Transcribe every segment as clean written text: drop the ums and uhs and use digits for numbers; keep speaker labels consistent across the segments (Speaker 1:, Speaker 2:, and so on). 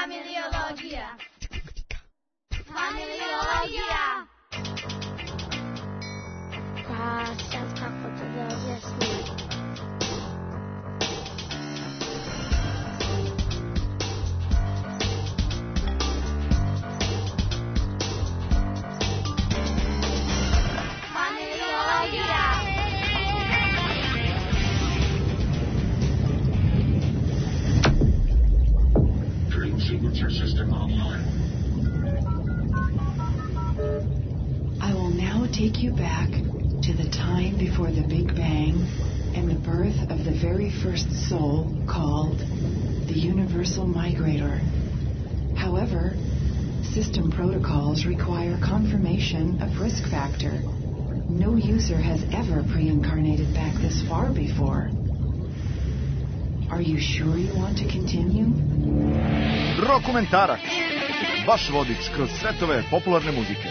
Speaker 1: Familiologija. Familiologija.
Speaker 2: Pa sad kako da objasnim.
Speaker 3: I will now take you back to the time before the Big Bang and the birth of the very first soul called the Universal Migrator. However, system protocols require confirmation of risk factor. No user has ever pre-incarnated back this far before. Are you sure you want to continue?
Speaker 4: Rokumentarac. Vaš vodič kroz svetove popularne muzike.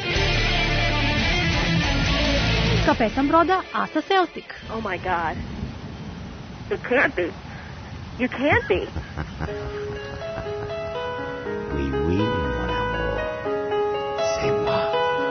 Speaker 5: Kapetan broda Asa Celtic.
Speaker 6: Oh my God. It can't be. You can't be.
Speaker 7: Oui, oui, mon amour. C'est moi.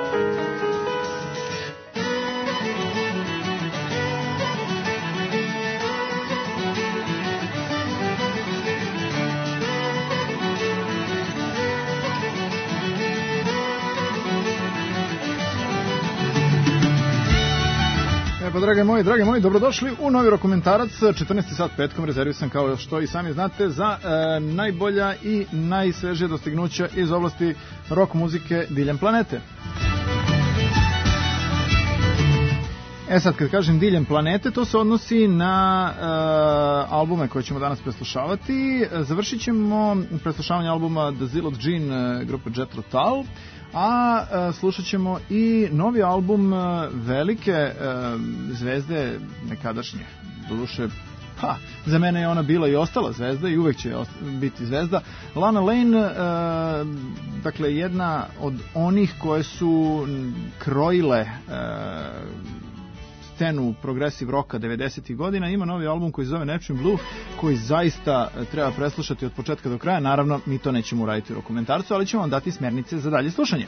Speaker 8: Pa drage moji, dobrodošli u novi Rokumentarac, 14. sat petkom, rezervisan kao što i sami znate za najbolja i najsvežija dostignuća iz oblasti rock muzike diljem planete. Sad kad kažem diljem planete, to se odnosi na albume koje ćemo danas preslušavati. Završit ćemo preslušavanje albuma The Zillot Gene grupe Jethro Tull, a slušat ćemo i novi album velike zvezde nekadašnje, doduše, pa, za mene je ona bila i ostala zvezda i uvek će biti zvezda. Lana Lane, dakle jedna od onih koje su krojile scenu progressive rocka 90. godina, ima novi album koji se zove Neptune Blue, koji zaista treba preslušati od početka do kraja. Naravno, mi to nećemo uraditi u Rokumentarcu, ali ćemo vam dati smjernice za dalje slušanje.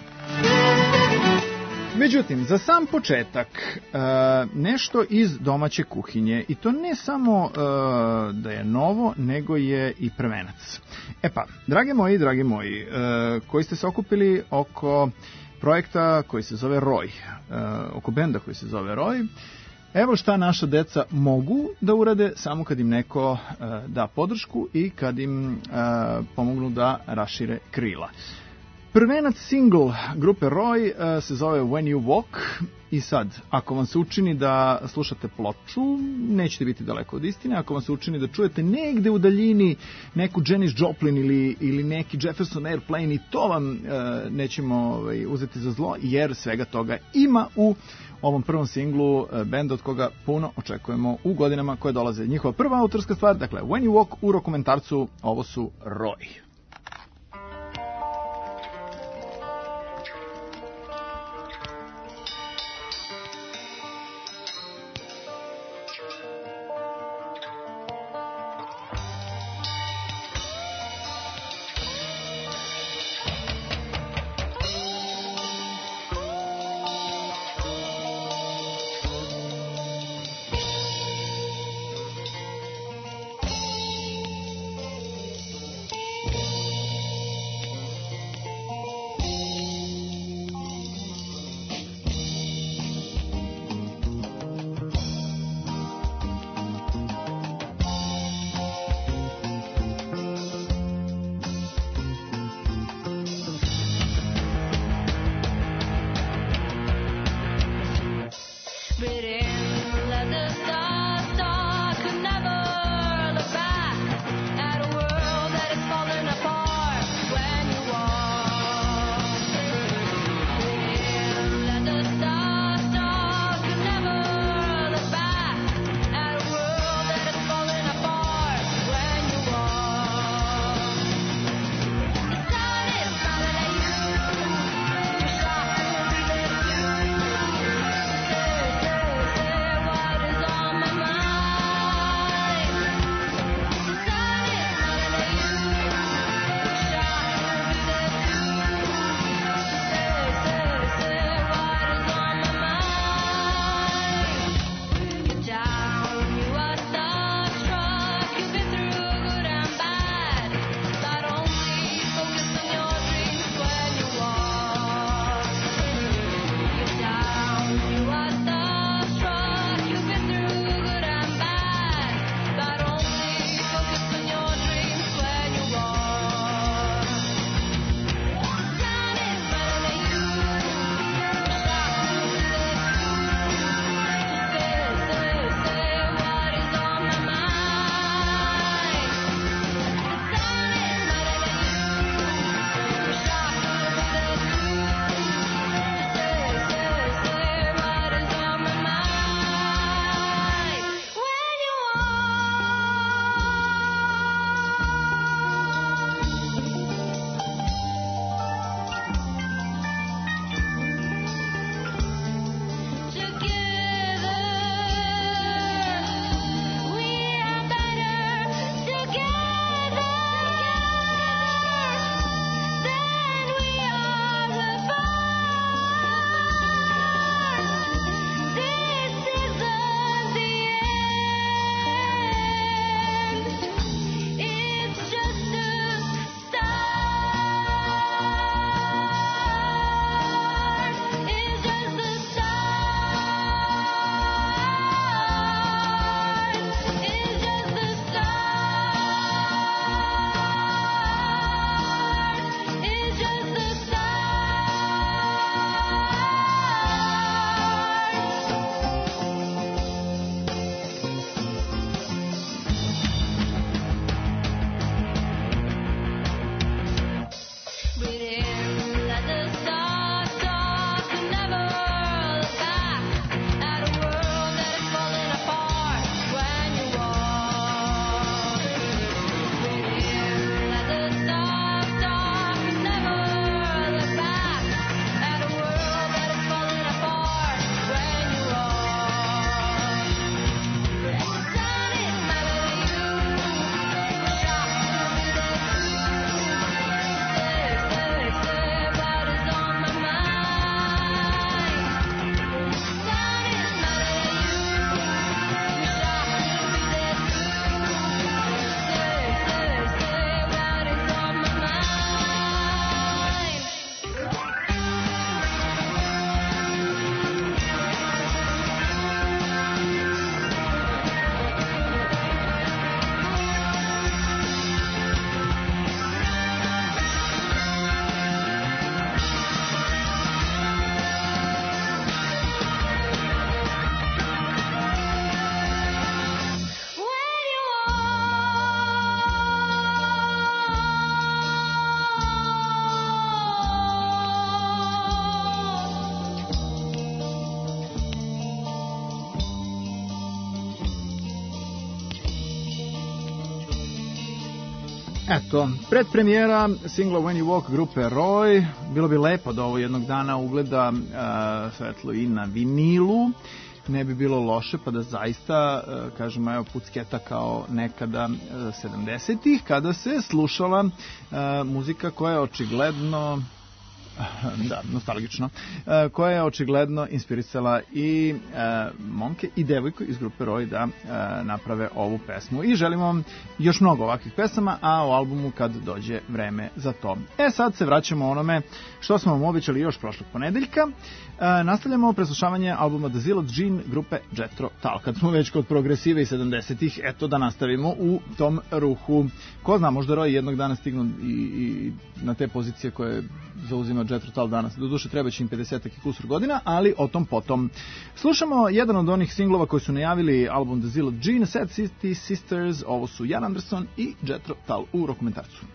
Speaker 8: Međutim, za sam početak, nešto iz domaće kuhinje, i to ne samo da je novo, nego je i prvenac. E pa, dragi moji, koji ste se okupili oko projekta koji se zove Roy, oko benda koji se zove Roy, evo šta naša deca mogu da urade samo kad im neko da podršku i kad im pomognu da rašire krila. Prvenac single grupe Roy se zove When You Walk i sad, ako vam se učini da slušate ploču, nećete biti daleko od istine. Ako vam se učini da čujete negde u daljini neku Janis Joplin ili neki Jefferson Airplane, i to vam nećemo uzeti za zlo, jer svega toga ima u ovom prvom singlu benda od koga puno očekujemo u godinama koje dolaze. Njihova prva autorska stvar, dakle When You Walk u Rokumentarcu, ovo su Roy. Eto, predpremijera singla When You Walk grupe Roy. Bilo bi lepo da ovo jednog dana ugleda svetlo i na vinilu. Ne bi bilo loše pa da zaista, kažemo, evo pucketa kao nekada 70-ih, kada se slušala muzika koja je očigledno nostalgično, koja je očigledno inspirisala i momke i devojku iz grupe Roy da naprave ovu pesmu. I želimo vam još mnogo ovakvih pesama, a o albumu kad dođe vreme za to. Sad se vraćamo onome što smo vam obećali još prošlog ponedeljka. Nastavljamo preslušavanje albuma The Zillot Jean grupe Jethro Tull. Kad smo već kod progresive i 70-ih, eto da nastavimo u tom ruhu. Ko zna, možda Roy jednog dana stignu i na te pozicije koje zauzima Jethro Tull danas. Doduše treba će im 50 i kusur godina, ali o tom potom. Slušamo jedan od onih singlova koji su najavili album The Zillot Jean, Sad City Sisters. Ovo su Jan Anderson i Jethro Tull u Rokomentarcu.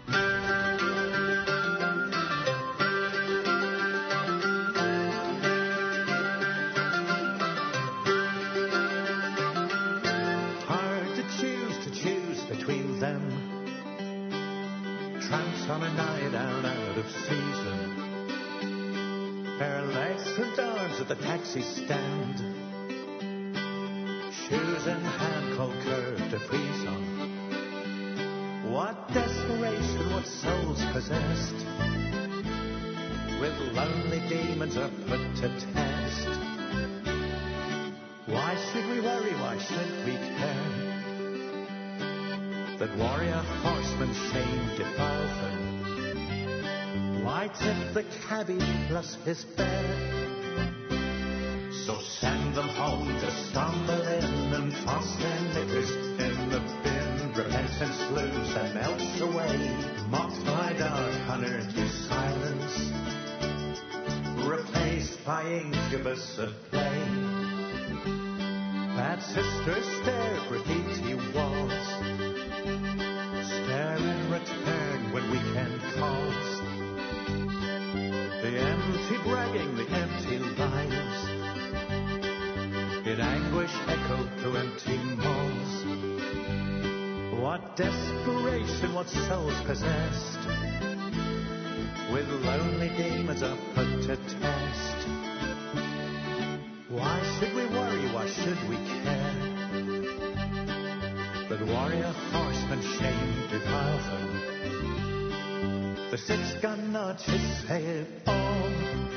Speaker 1: On a night out of season, bare legs and arms at the taxi stand, shoes in hand, cold curve to freeze on. What desperation, what souls possessed, with lonely demons are put to test. Why should we worry, why should we care? That warrior horseman shame defile them. Why tip the cabbie plus his fare? So send them home to stumble in and toss their knickers in the bin. Repentance looms and melts away, mocked by dark hunter to silence, replaced by incubus of play. Bad sisters stare graffiti walls, stare in return when weekend calls. The empty bragging, the empty lies, in anguish echo to empty malls. What desperation, what souls possessed, with lonely demons are put to test. Why should we worry, why should we care? That warrior horsemen shame defile them. The six-gun notches say it all.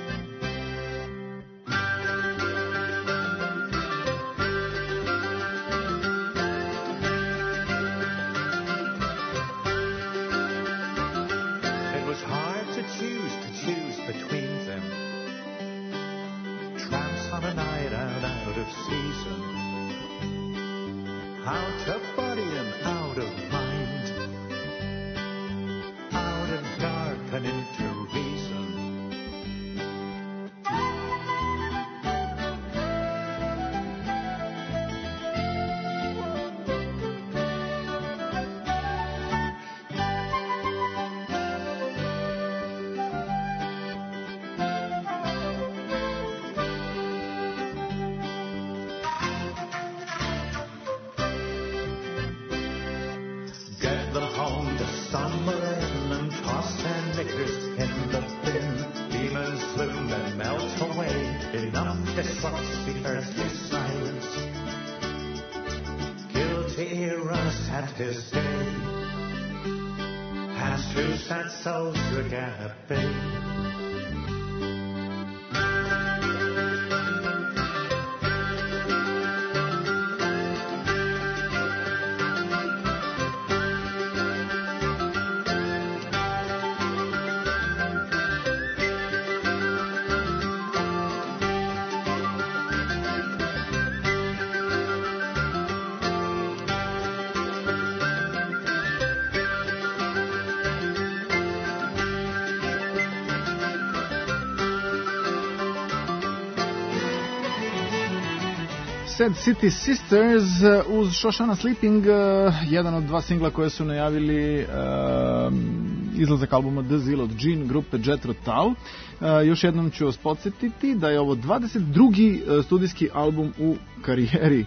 Speaker 1: It was hard to choose between them. Tramps on a night out of season, out of body and out of mind, out of dark and into reason. His day has two sad souls agape.
Speaker 8: Sad City Sisters uz Shoshana Sleeping, jedan od dva singla koje su najavili izlazak albuma The Zillot Jean grupe Jethro Tull. Još jednom ću vas podsjetiti da je ovo 22. studijski album u karijeri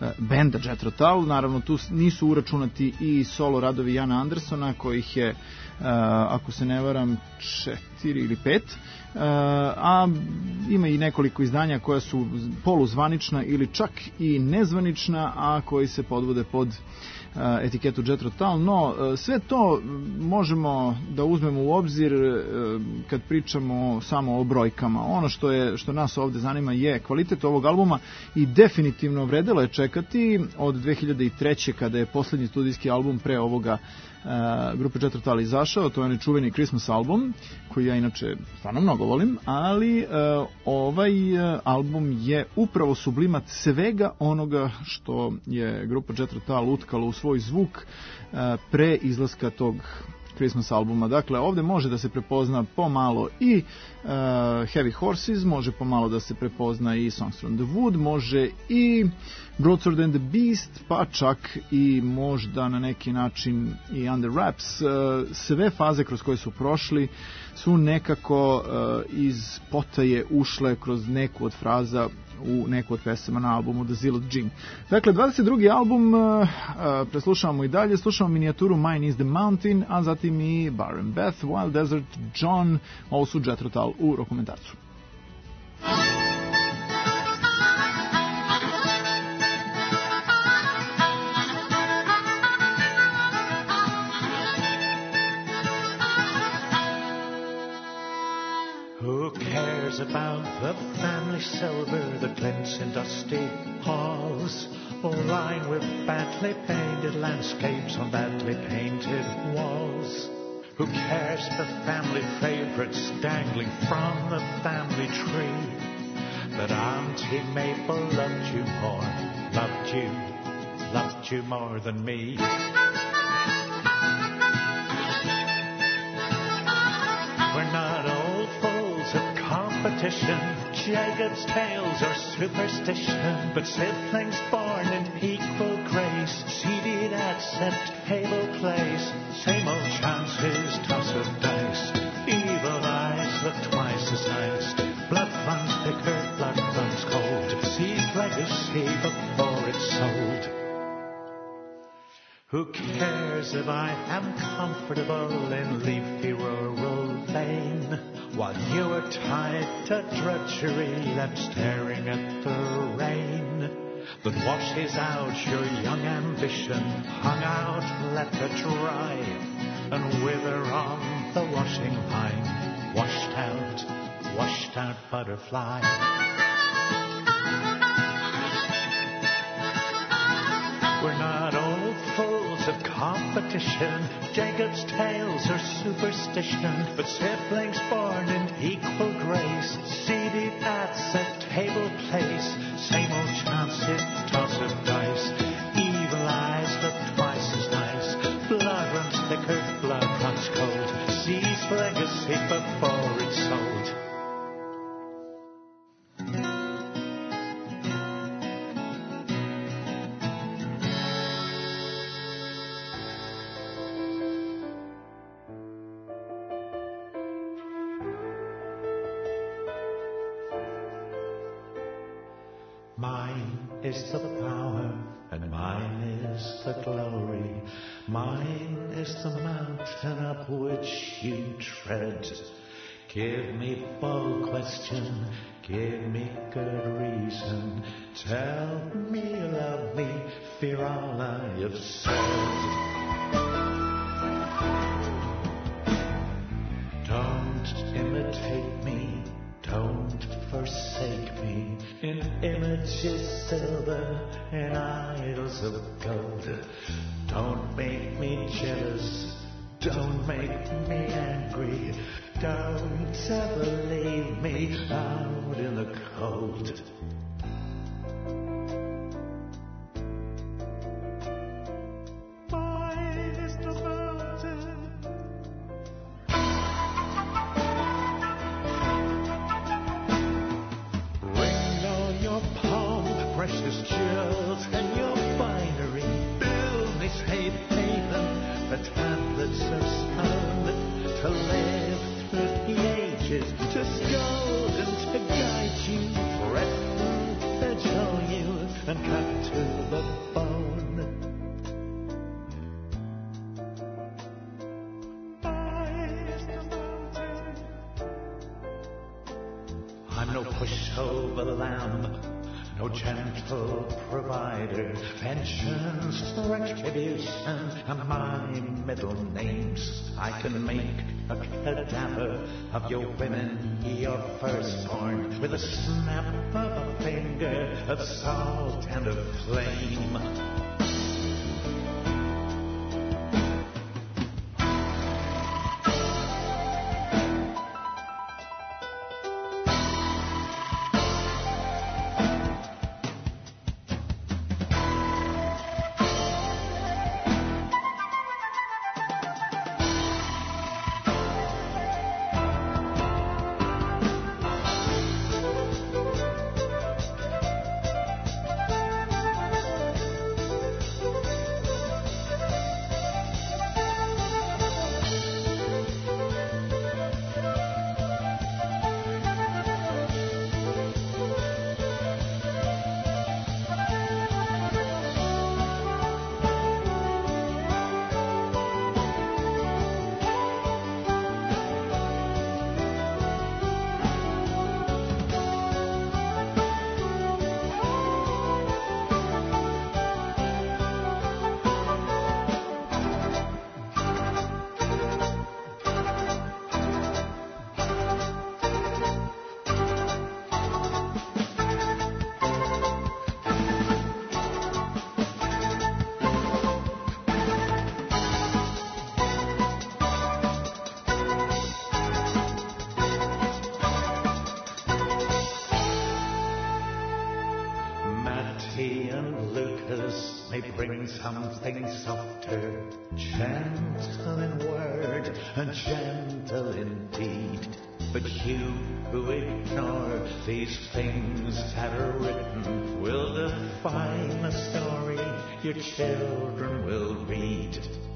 Speaker 8: benda Jethro Tull. Naravno, tu nisu uračunati i solo radovi Jana Andersona, kojih je, ako se ne varam, 4 ili 5, a ima i nekoliko izdanja koja su poluzvanična ili čak i nezvanična, a koji se podvode pod etiketu Jethro Tull, no sve to možemo da uzmemo u obzir kad pričamo samo o brojkama. Ono što nas ovde zanima je kvalitet ovog albuma i definitivno vredelo je čekati od 2003. kada je poslednji studijski album pre ovoga grupe Jethro Tull izašao, to je onaj čuveni Christmas album, koji ja inače stvarno mnogo volim, ali ovaj album je upravo sublimat svega onoga što je grupa Jethro Tull utkala u svoj zvuk pre izlaska tog Christmas albuma. Dakle, ovde može da se prepozna pomalo i Heavy Horses, može pomalo da se prepozna i Songs from the Wood, može i Broadsword and the Beast, pa čak i možda na neki način i Under Wraps. Sve faze kroz koje su prošli su nekako iz potaje ušle kroz neku od fraza u neku od pesama na albumu The Zealot Gene. Dakle, 22. album preslušavamo i dalje, slušamo minijaturu Mine is the Mountain, a zatim i Bar and Beth, Wild Desert John, ovo su Jethro Tull u Rokomentarcu.
Speaker 1: About the family silver that glints in dusty halls, or lined with badly painted landscapes on badly painted walls. Who cares for family favorites dangling from the family tree? That Auntie Maple loved you more than me. We're not old fools of competition, Jacob's tales or superstition, but siblings born in equal grace, seated at set table place. Same old chances, toss of dice, evil eyes look twice as nice. Blood runs thicker, blood runs cold, sees legacy before it's sold. Who cares if I am comfortable in leafy rural lane, while you are tied to drudgery that's staring at the rain that washes out your young ambition, hung out, let it dry, and wither on the washing line, washed out butterfly. We're not old fools of competition, Jacob's tales or superstition, but siblings born in equal grace, seated at set table place. Same old chances, toss of dice, evil eyes look twice as nice. Blood runs thicker, blood runs cold, sees legacy before it's sold. Mine is the power, and mine is the glory. Mine is the mountain up which you tread. Give me bold question, give me good reason. Tell me you love me, fear all I have said. Don't imitate me, don't forsake me. In images silver, in idols of gold. Don't make me jealous, don't make me angry. Don't ever leave me out in the cold. Mine is the mountain. Ring on your palm, precious jewels and your finery. Build me safe haven, the tablets of stone to live through the ages, to scold and to guide you, threaten, cajole you, and cut to the no pushover lamb, no gentle provider, vengeance, retribution, and my middle names. I can make a cadaver of your women, your firstborn, with a snap of a finger, of salt and of flame. Bring something softer, gentle in word and gentle in deed. But you who ignore these things that are written will define a story your children will read.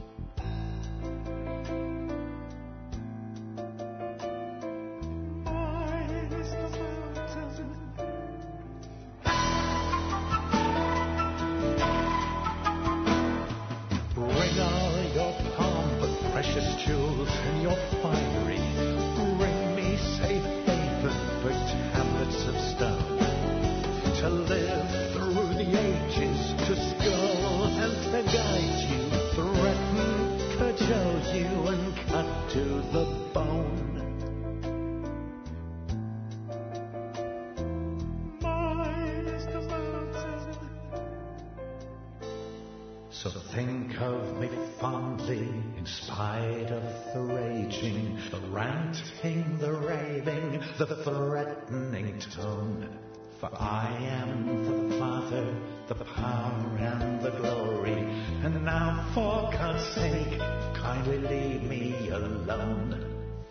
Speaker 1: So think of me fondly, in spite of the raging, the ranting, the raving, the threatening tone. For I am the Father, the power and the glory, and now for God's sake, kindly leave me alone.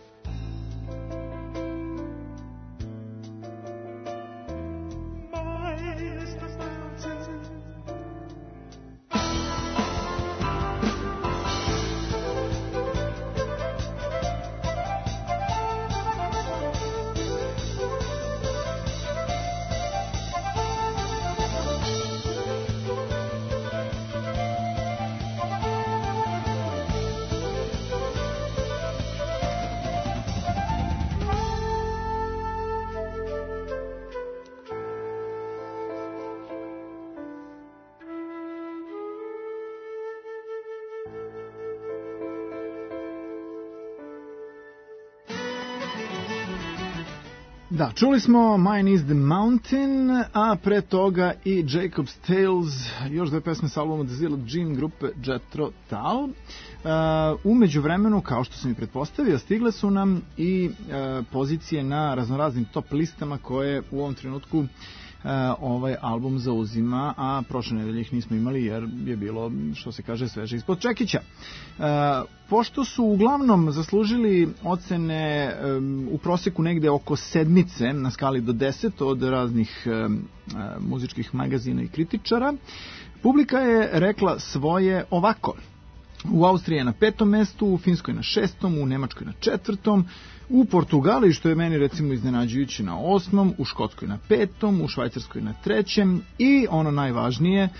Speaker 8: Da, čuli smo Mine is the Mountain, a pre toga i Jacob's Tales, još dve pesme sa albuma The Zilog Jean grupe Jethro Tull. U međuvremenu, kao što sam i pretpostavio, stigle su nam i pozicije na raznoraznim top listama koje u ovom trenutku ovaj album zauzima, a prošle nedelje ih nismo imali jer je bilo, što se kaže, sveže ispod čekića. Pošto su uglavnom zaslužili ocene u proseku negde oko 7 na skali do 10 od raznih muzičkih magazina i kritičara, publika je rekla svoje ovako. U Austriji je na 5. mestu, u Finskoj na 6., u Nemačkoj na 4., u Portugaliji, što je meni recimo iznenađujuće, na 8., u Škotskoj na 5., u Švajcarskoj na 3. i ono najvažnije,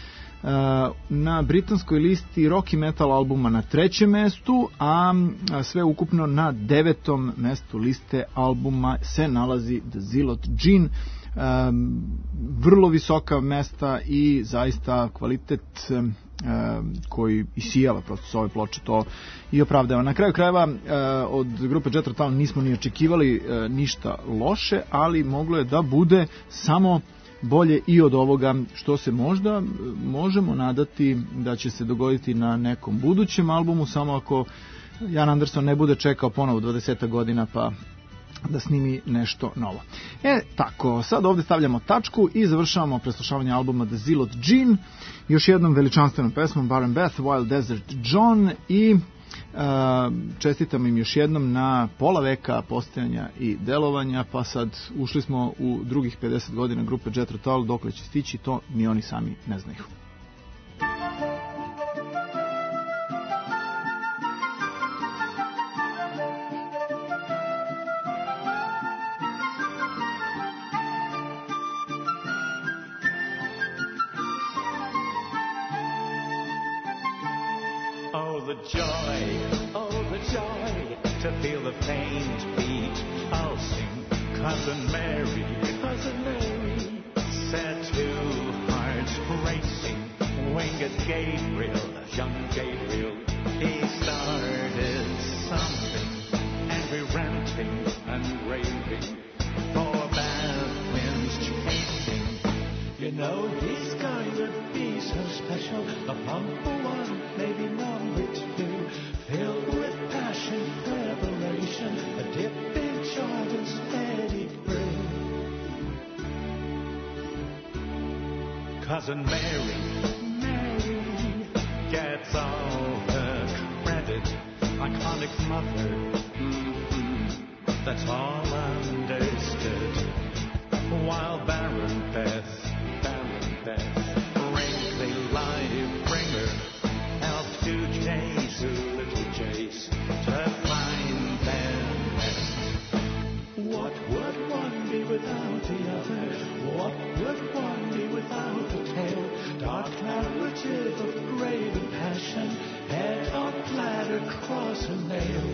Speaker 8: na britanskoj listi rock i metal albuma na 3. mestu, a sve ukupno na 9. mestu liste albuma se nalazi The Zealot Gene. Vrlo visoka mesta i zaista kvalitet koji isijava prosto s ove ploče to i opravdava. Na kraju krajeva od grupe Jethro Tull nismo ni očekivali ništa loše, ali moglo je da bude samo bolje i od ovoga što se možda možemo nadati da će se dogoditi na nekom budućem albumu, samo ako Jan Anderson ne bude čekao ponovo 20 godina pa da snimi nešto novo. Tako, sad ovdje stavljamo tačku i završavamo preslušavanje albuma The Zealot Gene, još jednom veličanstvenom pesmom Bar and Beth, Wild Desert John, i čestitam im još jednom na pola veka postojanja i delovanja, pa sad ušli smo u drugih 50 godina grupe Jethro Tull, dokle će stići to ni oni sami ne znaju.
Speaker 1: To feel the pain's beat pulsing, Cousin Mary, set two hearts racing, winged Gabriel, young Gabriel, he started something, angry ranting and raving, for bad winds chasing. You know he's going to be so special, a number one, maybe number two, filled with passion, preparation, a dip in Jordan's steady brew. Cousin Mary gets all the credit, iconic mother, that's all understood, while Baron Beth, wrinkly life bringer, helped to chase a little chase to find their nest. What would one be without the other? What would one be without the tale? Dark narrative of grave and passion, head on platter, cross and nail.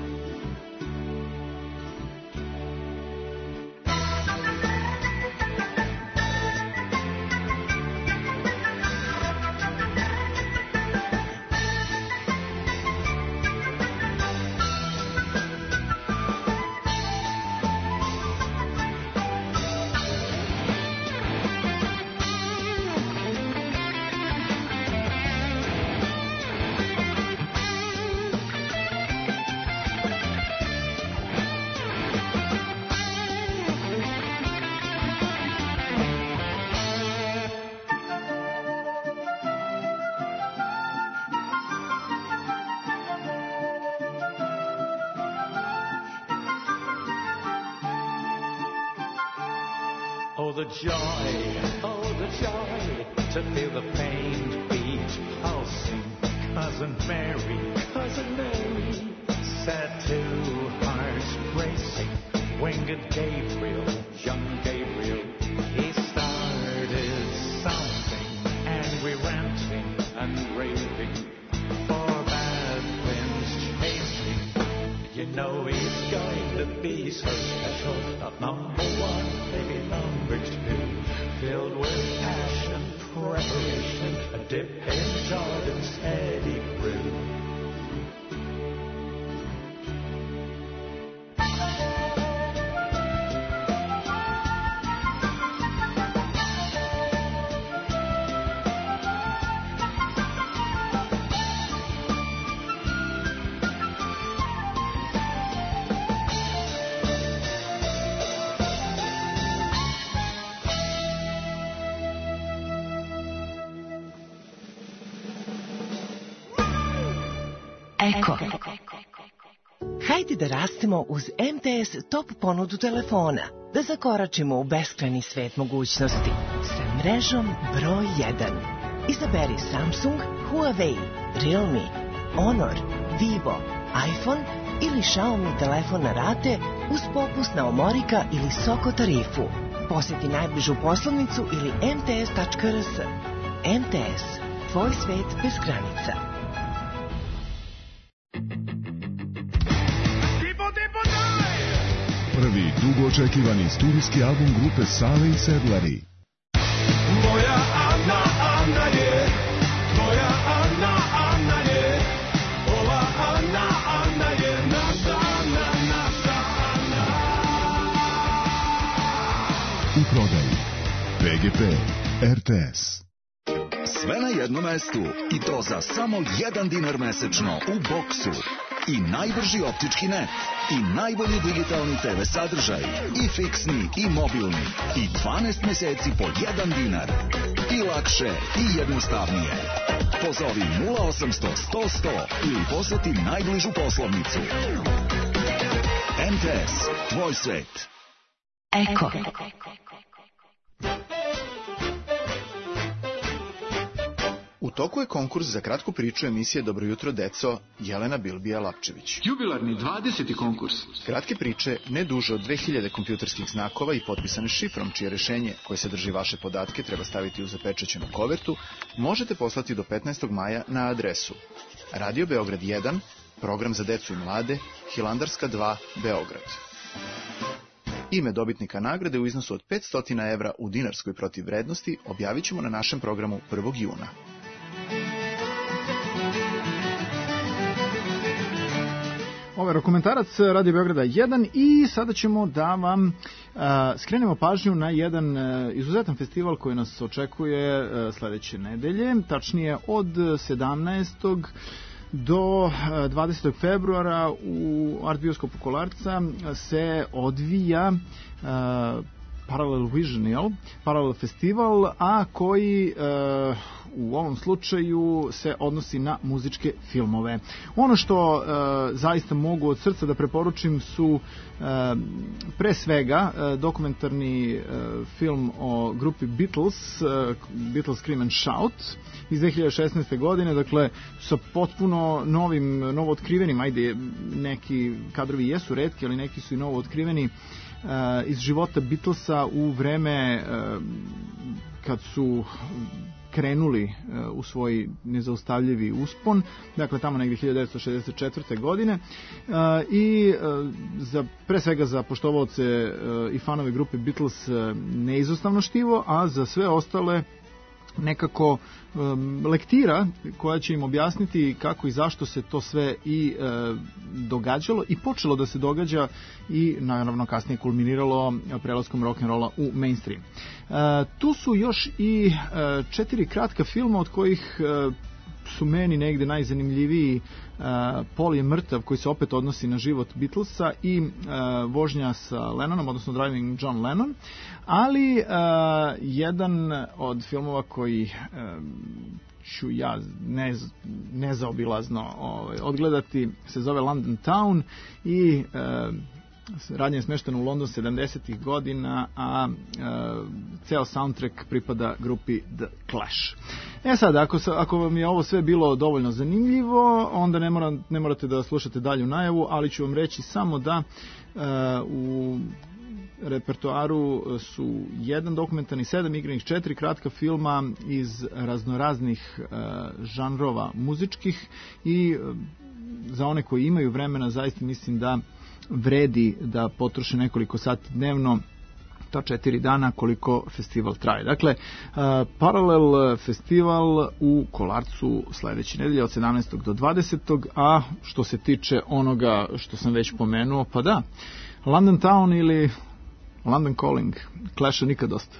Speaker 1: Oh, the joy to feel the pain beat pulsing. Cousin Mary, set two hearts racing. Winged Gabriel, young Gabriel, he started something, angry ranting and raving, for bad winds chasing. You know he's going to be so special, not number one, maybe number two, filled with passion, preparation, a dip in Jordan's heady brew.
Speaker 9: Eko. Hajde da rastemo uz MTS top ponudu telefona, da zakoračimo u beskrajni svet mogućnosti sa mrežom broj 1. Izaberi Samsung, Huawei, Realme, Honor, Vivo, iPhone ili Xiaomi telefon na rate uz popust na Omorika ili Soko tarifu. Posjeti najbližu poslovnicu ili mts.rs. MTS. tvoj svet bez granica.
Speaker 10: Prvi dugo očekivani studijski album grupe Sale i Sedlari.
Speaker 1: Moja Anna, Anna je, moja Anna, Anna je, ova Anna, Anna je, naša Anna, naša Anna.
Speaker 10: U prodaji PGP RTS.
Speaker 11: Sve na jednom mestu i to za samo $1 mesečno u Boxu. I najbrži optički net, i najbolji digitalni TV sadržaj, i fiksni, i mobilni, i 12 meseci po $1. I lakše, i jednostavnije. Pozovi 0800 100 100 ili poseti najbližu poslovnicu. MTS, tvoj svet.
Speaker 9: Eko.
Speaker 8: U toku je konkurs za kratku priču emisije Dobro jutro, deco, Jelena Bilbija-Lapčević.
Speaker 12: Jubilarni 20. konkurs.
Speaker 8: Kratke priče, ne duže od 2000 kompjuterskih znakova i potpisane šifrom, čije rešenje, koje sadrži vaše podatke, treba staviti u zapečaćenu kovertu, možete poslati do 15. maja na adresu Radio Beograd 1, program za decu i mlade, Hilandarska 2, Beograd. Ime dobitnika nagrade u iznosu od 500 evra u dinarskoj protivvrednosti objavit ćemo na našem programu 1. juna. Ovo je Rokomentarac Radio Beograda 1 i sada ćemo da vam skrenemo pažnju na jedan izuzetan festival koji nas očekuje sledeće nedelje, tačnije od 17. do 20. februara u Art Bioskopu Kolarca se odvija Parallel Vision, Parallel Festival, a koji u ovom slučaju se odnosi na muzičke filmove. Ono što zaista mogu od srca da preporučim su pre svega dokumentarni film o grupi Beatles, Beatles Scream and Shout iz 2016. godine, dakle sa potpuno novo otkrivenim, ajde neki kadrovi jesu retki, ali neki su i novo otkriveni iz života Beatlesa u vreme kad su krenuli u svoj nezaustavljivi uspon, dakle tamo negdje 1964. godine i pre svega za poštovaoce i fanove grupe Beatles neizostavno štivo, a za sve ostale nekako lektira koja će im objasniti kako i zašto se to sve i događalo i počelo da se događa i naravno kasnije kulminiralo prelaskom rock'n'rolla u mainstream. Tu su još i 4 kratka filma od kojih su meni negde najzanimljiviji Paul je mrtav, koji se opet odnosi na život Beatlesa i vožnja sa Lennonom, odnosno Driving John Lennon, ali jedan od filmova koji ću ja nezaobilazno odgledati se zove London Town i radnje je smešteno u London 70-ih godina, a ceo soundtrack pripada grupi The Clash. Sad, ako vam je ovo sve bilo dovoljno zanimljivo, onda ne morate da slušate dalju najavu, ali ću vam reći samo da u repertoaru su 1 dokumentarni, 7 igranih, 4 kratka filma iz raznoraznih žanrova muzičkih i za one koji imaju vremena zaista mislim da vredi da potroše nekoliko sati dnevno ta 4 dana koliko festival traje. Dakle, Paralel festival u Kolarcu sledeće nedelje od 17. do 20. A što se tiče onoga što sam već pomenuo, pa da, London Town ili London Calling, Clash-a nikad dosta.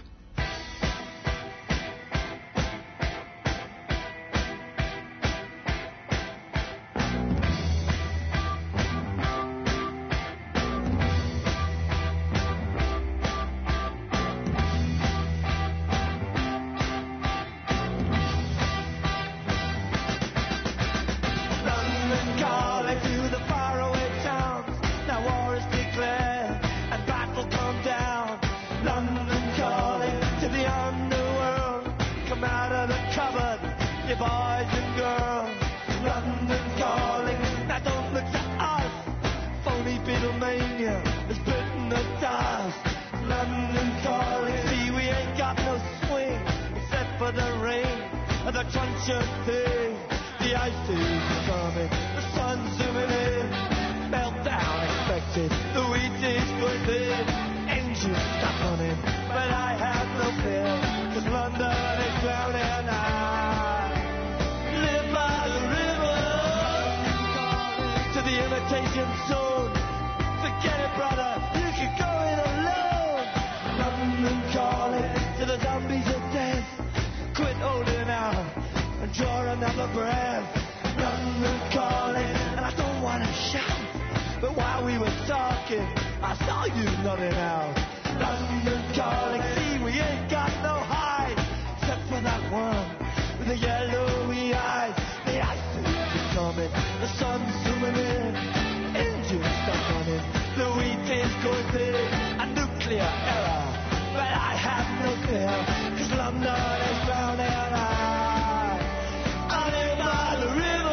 Speaker 1: London calling. ancient thing. The ice is coming, the sun's zooming in. Meltdown expected, the wheat is going thin. Engines stop running, but I have no fear, 'cause London is drowning and I live by the river to the imitation zone. Forget it, brother, you can go it alone. London calling to the zombies of death. Quit holding out and draw another breath. London calling, and I don't want to shout, but while we were talking, I saw you nodding out. London calling, see we ain't got no hide, except for that one with the yellowy eyes. The ice is coming, the sun's zooming in, engines stop running, the wheat is going big, a nuclear error, but I have no fear, 'cause London is drowning and I live by the river.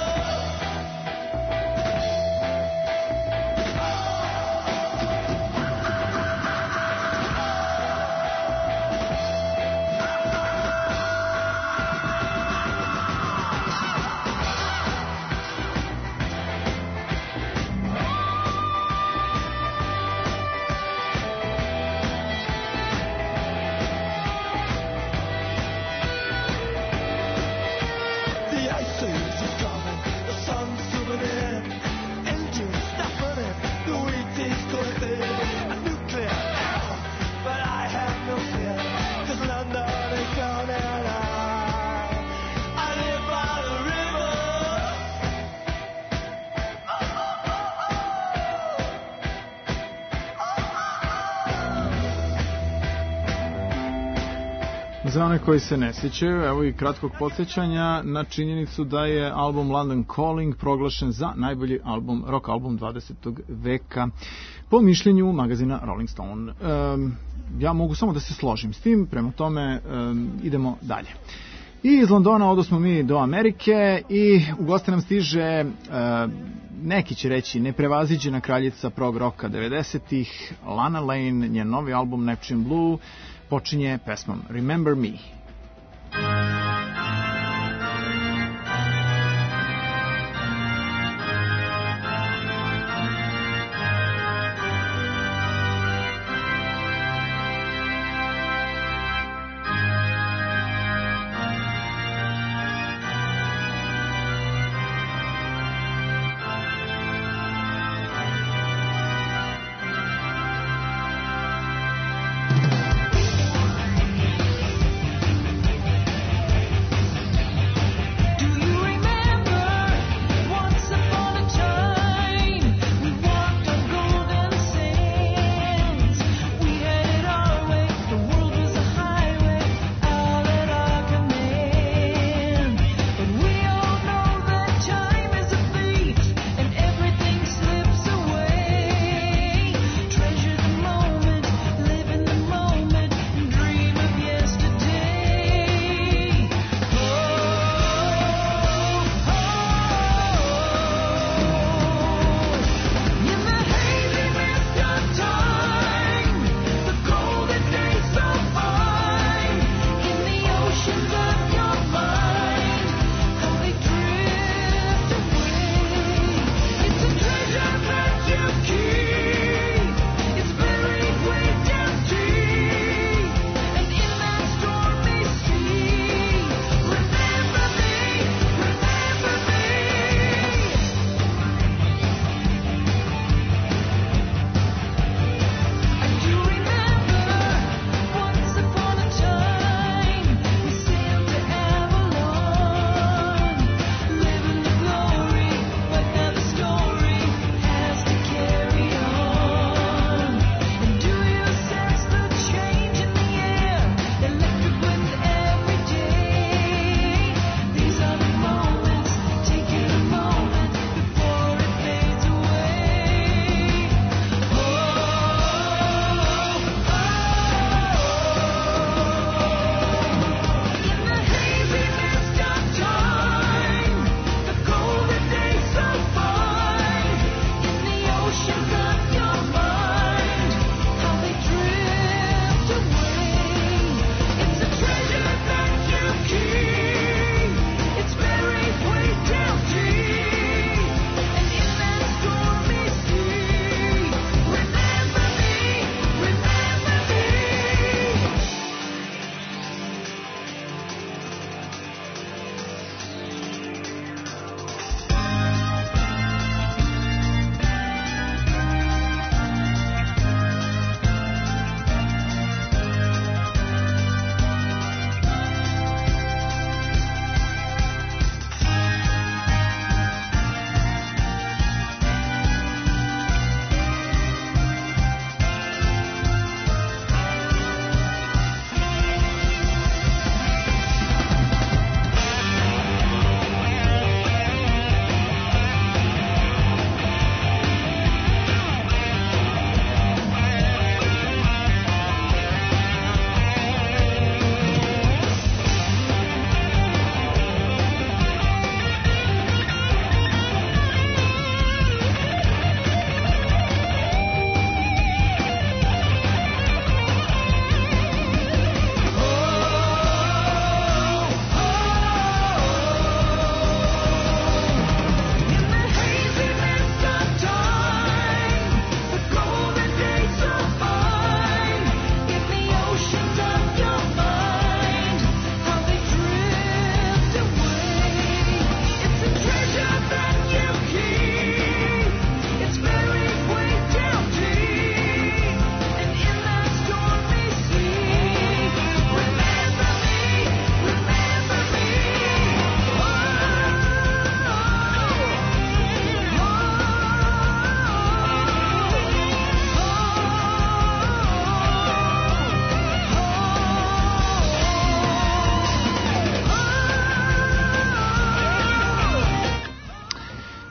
Speaker 8: Za one koji se ne sjećaju, evo i kratkog podsjećanja na činjenicu da je album London Calling proglašen za najbolji album, rock album 20. veka po mišljenju magazina Rolling Stone. Ja mogu samo da se složim s tim, prema tome idemo dalje. I iz Londona odosmo mi do Amerike i u goste nam stiže, neki će reći, neprevaziđena kraljica prog roka 90-ih, Lana Lane, njen novi album Neptune Blue, počinje pesmom Remember Me.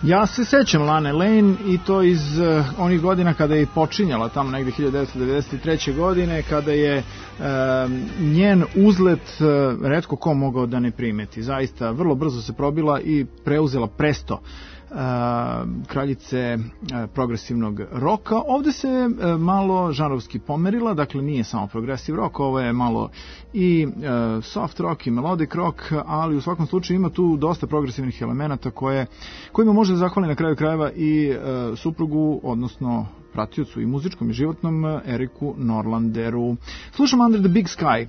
Speaker 8: Ja se sećam Lane Lane i to iz onih godina kada je počinjala tamo negde 1993. godine, kada je njen uzlet retko ko mogao da ne primeti. Zaista vrlo brzo se probila i preuzela presto kraljice progresivnog roka. Ovde se malo žanrovski pomerila, dakle nije samo progresiv rock, ovo je malo i soft rock i melodic rock, ali u svakom slučaju ima tu dosta progresivnih elemenata kojima može da zahvali na kraju krajeva i suprugu, odnosno pratiocu i muzičkom i životnom Eriku Norlanderu. Slušam Under the Big Sky.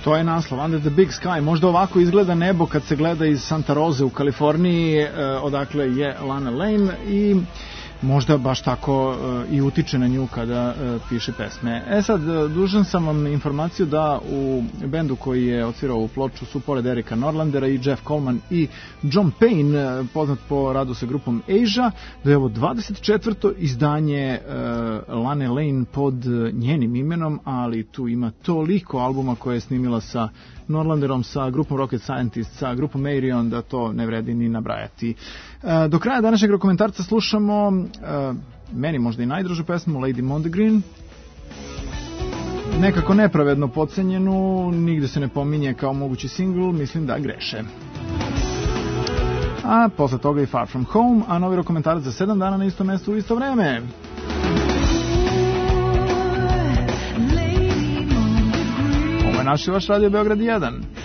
Speaker 8: To je naslov, Under the Big Sky. Možda ovako izgleda nebo kad se gleda iz Santa Rosa u Kaliforniji, odakle je Lana Lane, i možda baš tako i utiče na nju kada piše pesme. Sad, dužan sam vam informaciju da u bendu koji je odsvirao u ploču su pored Erika Norlandera i Jeff Coleman i John Payne, poznat po radu sa grupom Asia, da je ovo 24. izdanje Lane Lane pod njenim imenom, ali tu ima toliko albuma koje je snimila sa Norlanderom, sa grupom Rocket Scientist, sa grupom Marion, da to ne vredi ni nabrajati. Do kraja današnjeg dokumentarca slušamo meni možda i najdražu pesmu, Lady Mondegreen. Nekako nepravedno podcenjenu, nigde se ne pominje kao mogući singl, mislim da greše. A posle toga i Far From Home, a novi dokumentarac za 7 dana na isto mesto u isto vreme. Ovo je naš i vaš radio Beograd 1.